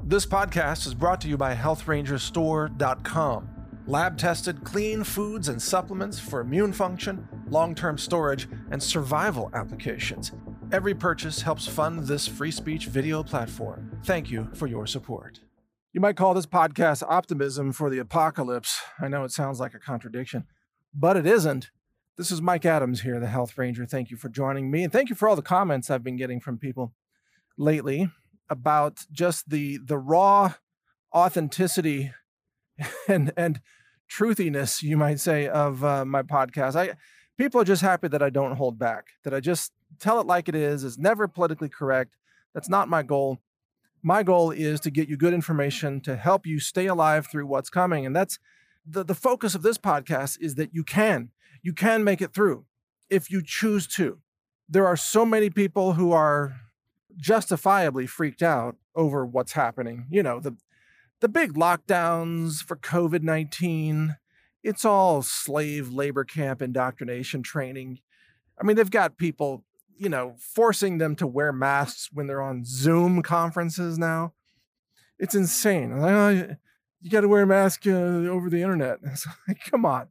This podcast is brought to you by HealthRangerStore.com. Lab-tested, clean foods and supplements for immune function, long-term storage, and survival applications. Every purchase helps fund this free speech video platform. Thank you for your support. You might call this podcast Optimism for the Apocalypse. I know it sounds like a contradiction, but it isn't. This is Mike Adams here, the Health Ranger. Thank you for joining me, and thank you for all the comments I've been getting from people lately about just the raw authenticity and truthiness, you might say, of my podcast. People are just happy that I don't hold back, that I just tell it like it is. It's never politically correct. That's not my goal. My goal is to get you good information to help you stay alive through what's coming. And that's the focus of this podcast, is that you can make it through if you choose to. There are so many people who are justifiably freaked out over what's happening. You know, the big lockdowns for COVID-19, it's all slave labor camp indoctrination training. I mean, they've got people, forcing them to wear masks when they're on Zoom conferences now. It's insane. You got to wear a mask over the internet. It's like, come on,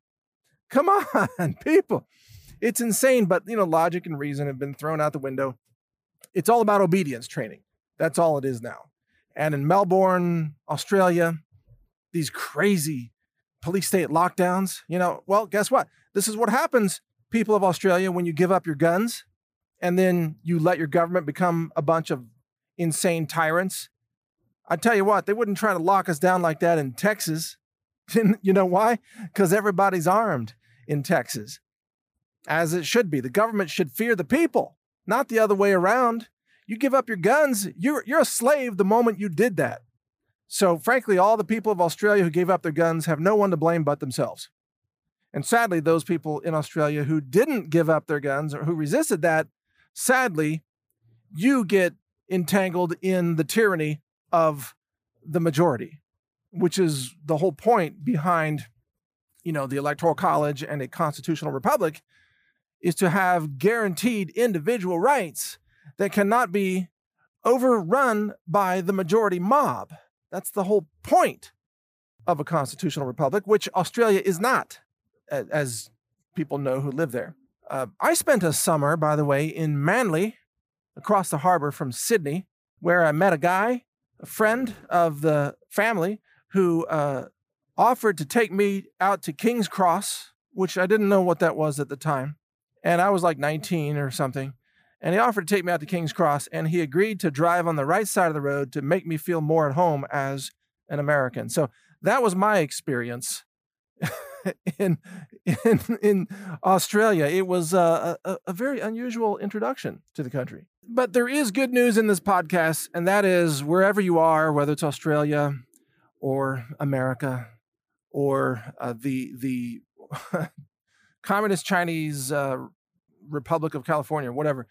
people. It's insane, but logic and reason have been thrown out the window. It's all about obedience training. That's all it is now. And in Melbourne, Australia, these crazy police state lockdowns, well, guess what? This is what happens, people of Australia, when you give up your guns and then you let your government become a bunch of insane tyrants. I tell you what, they wouldn't try to lock us down like that in Texas. You know why? Because everybody's armed in Texas, as it should be. The government should fear the people, not the other way around. You give up your guns, you're a slave the moment you did that. So frankly, all the people of Australia who gave up their guns have no one to blame but themselves. And sadly, those people in Australia who didn't give up their guns or who resisted that, sadly, you get entangled in the tyranny of the majority, which is the whole point behind, the Electoral College and a constitutional republic, is to have guaranteed individual rights that cannot be overrun by the majority mob. That's the whole point of a constitutional republic, which Australia is not, as people know who live there. I spent a summer, by the way, in Manly, across the harbor from Sydney, where I met a friend of the family, who offered to take me out to King's Cross, which I didn't know what that was at the time. And I was like 19 or something. And he offered to take me out to King's Cross, and he agreed to drive on the right side of the road to make me feel more at home as an American. So that was my experience in Australia. It was a very unusual introduction to the country. But there is good news in this podcast, and that is, wherever you are, whether it's Australia or America or the Communist Chinese Republic of California, whatever,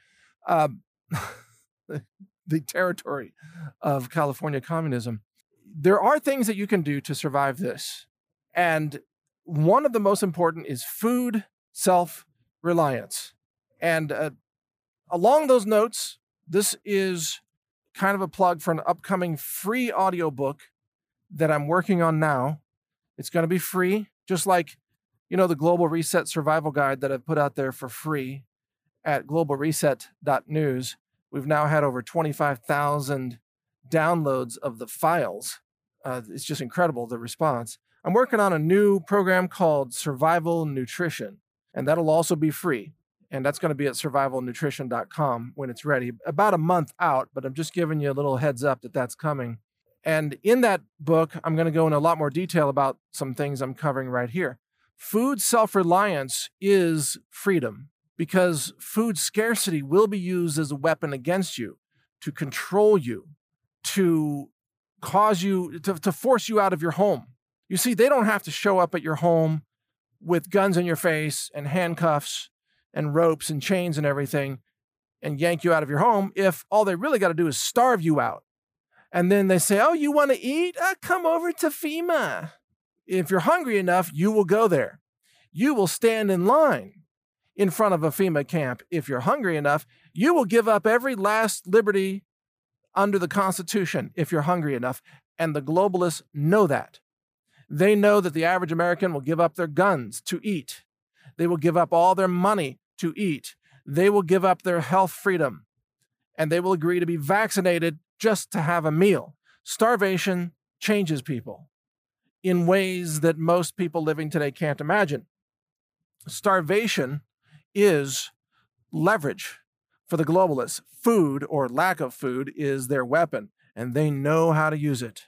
the territory of California communism, there are things that you can do to survive this. And one of the most important is food self-reliance. And along those notes, this is kind of a plug for an upcoming free audiobook that I'm working on now. It's going to be free, just like, the Global Reset Survival Guide that I've put out there for free at globalreset.news. We've now had over 25,000 downloads of the files. It's just incredible, the response. I'm working on a new program called Survival Nutrition, and that'll also be free. And that's going to be at survivalnutrition.com when it's ready. About a month out, but I'm just giving you a little heads up that that's coming. And in that book, I'm going to go into a lot more detail about some things I'm covering right here. Food self-reliance is freedom, because food scarcity will be used as a weapon against you, to control you, to cause you, to force you out of your home. You see, they don't have to show up at your home with guns in your face and handcuffs and ropes and chains and everything and yank you out of your home if all they really got to do is starve you out. And then they say, oh, you want to eat? Come over to FEMA. If you're hungry enough, you will go there. You will stand in line in front of a FEMA camp. If you're hungry enough, you will give up every last liberty under the Constitution if you're hungry enough. And the globalists know that. They know that the average American will give up their guns to eat. They will give up all their money to eat. They will give up their health freedom. And they will agree to be vaccinated just to have a meal. Starvation changes people in ways that most people living today can't imagine. Starvation is leverage for the globalists. Food, or lack of food, is their weapon, and they know how to use it.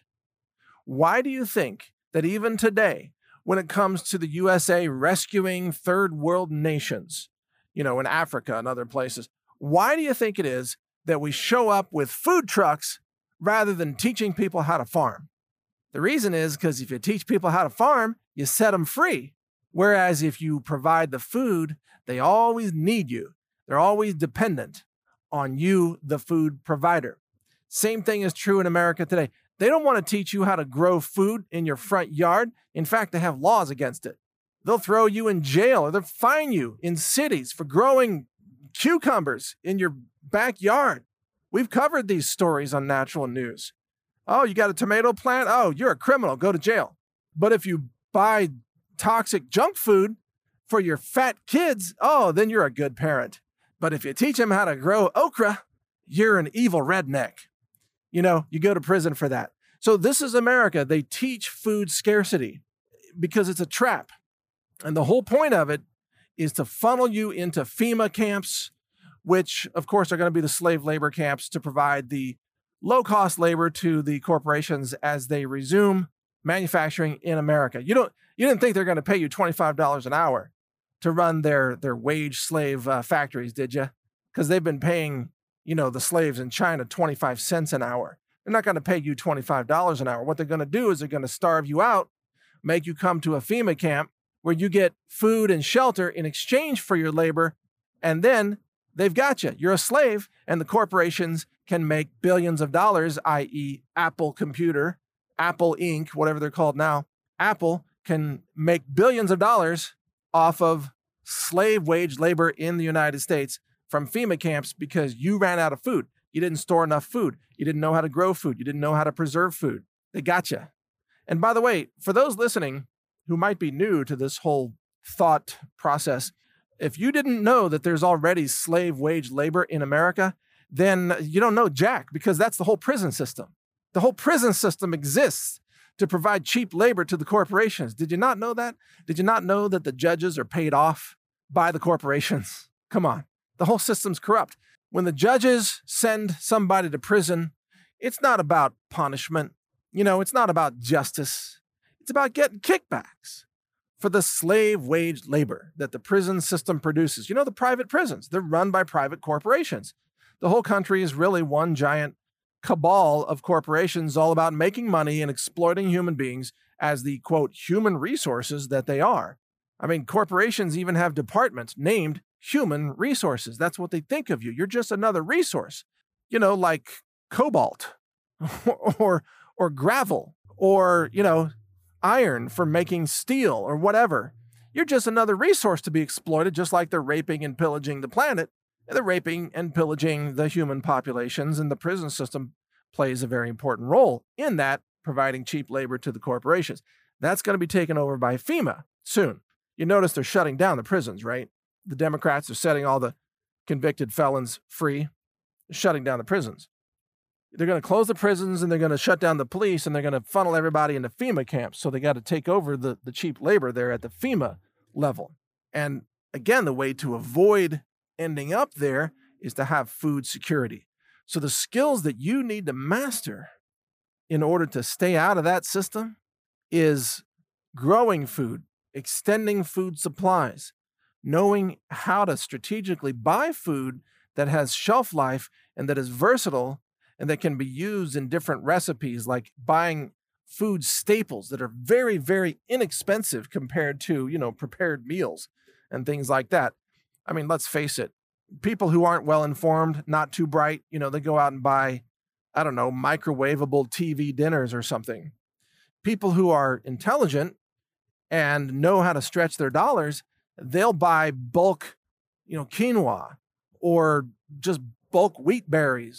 Why do you think that even today, when it comes to the USA rescuing third world nations, in Africa and other places, why do you think it is that we show up with food trucks rather than teaching people how to farm? The reason is because if you teach people how to farm, you set them free. Whereas if you provide the food, they always need you. They're always dependent on you, the food provider. Same thing is true in America today. They don't want to teach you how to grow food in your front yard. In fact, they have laws against it. They'll throw you in jail, or they'll fine you in cities for growing cucumbers in your backyard. We've covered these stories on Natural News. Oh, you got a tomato plant? Oh, you're a criminal. Go to jail. But if you buy toxic junk food for your fat kids, oh, then you're a good parent. But if you teach them how to grow okra, you're an evil redneck. You go to prison for that. So this is America. They teach food scarcity because it's a trap. And the whole point of it is to funnel you into FEMA camps, which, of course, are going to be the slave labor camps to provide the low-cost labor to the corporations as they resume manufacturing in America. You didn't think they're going to pay you $25 an hour to run their wage slave factories, did you? Because they've been paying, the slaves in China 25 cents an hour. They're not going to pay you $25 an hour. What they're going to do is they're going to starve you out, make you come to a FEMA camp where you get food and shelter in exchange for your labor, and then they've got you. You're a slave, and the corporations can make billions of dollars, i.e. Apple Computer, Apple Inc., whatever they're called now. Apple can make billions of dollars off of slave wage labor in the United States from FEMA camps because you ran out of food. You didn't store enough food. You didn't know how to grow food. You didn't know how to preserve food. They got you. And by the way, for those listening who might be new to this whole thought process, if you didn't know that there's already slave wage labor in America, then you don't know jack, because that's the whole prison system. The whole prison system exists to provide cheap labor to the corporations. Did you not know that? Did you not know that the judges are paid off by the corporations? Come on. The whole system's corrupt. When the judges send somebody to prison, it's not about punishment. It's not about justice. It's about getting kickbacks for the slave wage labor that the prison system produces. The private prisons, they're run by private corporations. The whole country is really one giant cabal of corporations all about making money and exploiting human beings as the, quote, human resources that they are. I mean, corporations even have departments named human resources. That's what they think of you. You're just another resource, like cobalt or gravel or, iron for making steel or whatever. You're just another resource to be exploited, just like they're raping and pillaging the planet. And they're raping and pillaging the human populations, and the prison system plays a very important role in that, providing cheap labor to the corporations. That's going to be taken over by FEMA soon. You notice they're shutting down the prisons, right? The Democrats are setting all the convicted felons free, shutting down the prisons. They're going to close the prisons, and they're going to shut down the police, and they're going to funnel everybody into FEMA camps. So they got to take over the cheap labor there at the FEMA level. And again, the way to avoid ending up there is to have food security. So the skills that you need to master in order to stay out of that system is growing food, extending food supplies, knowing how to strategically buy food that has shelf life and that is versatile and that can be used in different recipes, like buying food staples that are very, very inexpensive compared to, prepared meals and things like that. I mean, let's face it, people who aren't well informed, not too bright, they go out and buy, microwavable TV dinners or something. People who are intelligent and know how to stretch their dollars, they'll buy bulk, quinoa or just bulk wheat berries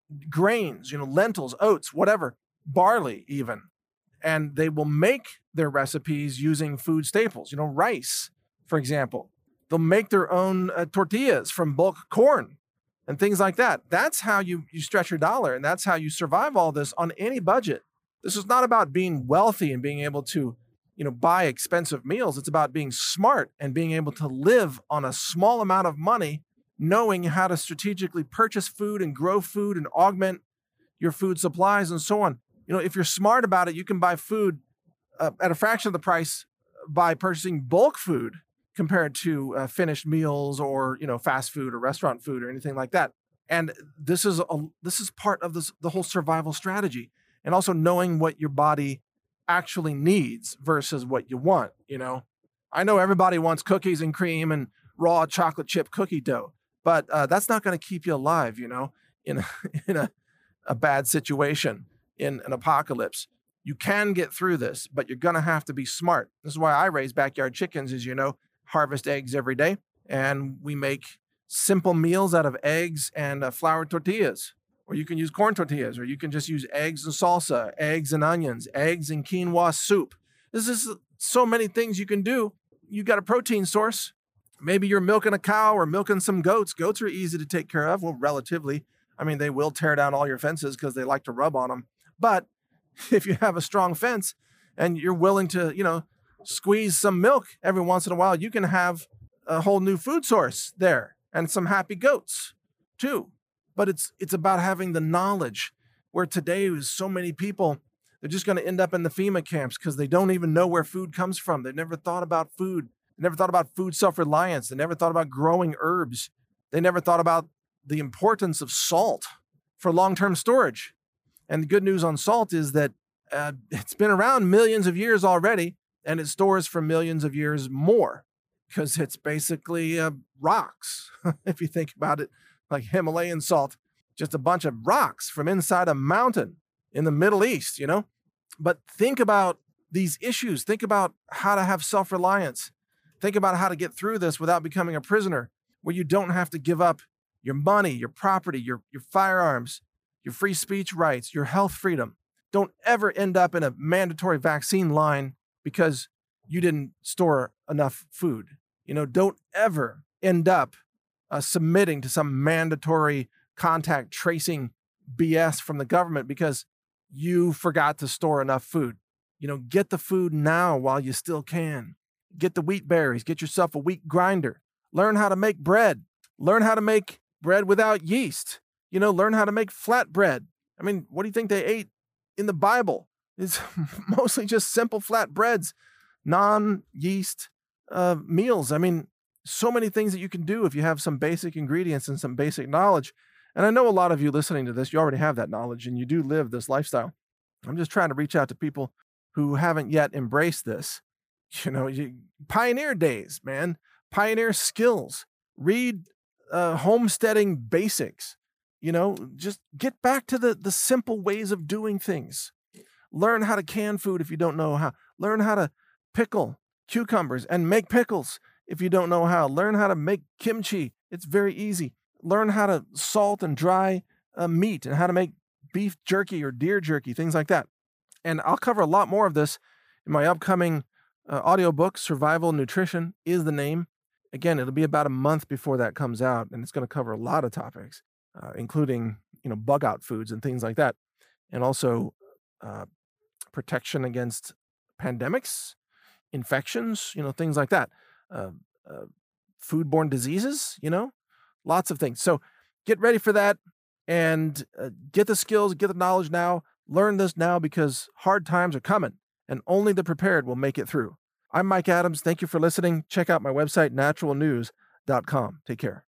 grains, lentils, oats, whatever, barley even. And they will make their recipes using food staples, rice, for example. They'll make their own tortillas from bulk corn and things like that. That's how you stretch your dollar, and that's how you survive all this on any budget. This is not about being wealthy and being able to, buy expensive meals. It's about being smart and being able to live on a small amount of money, knowing how to strategically purchase food and grow food and augment your food supplies and so on. If you're smart about it, you can buy food at a fraction of the price by purchasing bulk food compared to finished meals or fast food or restaurant food or anything like that. And this is part of the whole survival strategy, and also knowing what your body actually needs versus what you want. I know everybody wants cookies and cream and raw chocolate chip cookie dough, but that's not going to keep you alive. In a bad situation, in an apocalypse. You can get through this, but you're going to have to be smart. This is why I raise backyard chickens, as harvest eggs every day. And we make simple meals out of eggs and flour tortillas. Or you can use corn tortillas, or you can just use eggs and salsa, eggs and onions, eggs and quinoa soup. This is so many things you can do. You got a protein source. Maybe you're milking a cow or milking some goats. Goats are easy to take care of. Well, relatively. I mean, they will tear down all your fences because they like to rub on them. But if you have a strong fence and you're willing to, squeeze some milk every once in a while, you can have a whole new food source there and some happy goats too. But it's about having the knowledge, where today is so many people, they're just going to end up in the FEMA camps because they don't even know where food comes from. They've never thought about food. They never thought about food self-reliance. They never thought about growing herbs. They never thought about the importance of salt for long-term storage. And the good news on salt is that it's been around millions of years already, and it stores for millions of years more because it's basically rocks, if you think about it, like Himalayan salt, just a bunch of rocks from inside a mountain in the Middle East, But think about these issues. Think about how to have self-reliance. Think about how to get through this without becoming a prisoner, where you don't have to give up your money, your property, your firearms, your free speech rights, your health freedom. Don't ever end up in a mandatory vaccine line because you didn't store enough food. Don't ever end up submitting to some mandatory contact tracing BS from the government because you forgot to store enough food. Get the food now while you still can. Get the wheat berries, get yourself a wheat grinder. Learn how to make bread. Learn how to make bread without yeast. Learn how to make flatbread. I mean, what do you think they ate in the Bible? It's mostly just simple flat breads, non-yeast meals. I mean, so many things that you can do if you have some basic ingredients and some basic knowledge. And I know a lot of you listening to this, you already have that knowledge and you do live this lifestyle. I'm just trying to reach out to people who haven't yet embraced this. Pioneer days, man. Pioneer skills. Read homesteading basics. Just get back to the simple ways of doing things. Learn how to can food if you don't know how. Learn how to pickle cucumbers and make pickles if you don't know how. Learn how to make kimchi. It's very easy. Learn how to salt and dry meat and how to make beef jerky or deer jerky, things like that. And I'll cover a lot more of this in my upcoming audiobook, Survival Nutrition is the name. Again, it'll be about a month before that comes out, and it's going to cover a lot of topics, including bug out foods and things like that, and also protection against pandemics, infections, things like that, foodborne diseases, lots of things. So get ready for that and get the skills, get the knowledge now. Learn this now because hard times are coming, and only the prepared will make it through. I'm Mike Adams. Thank you for listening. Check out my website, naturalnews.com. Take care.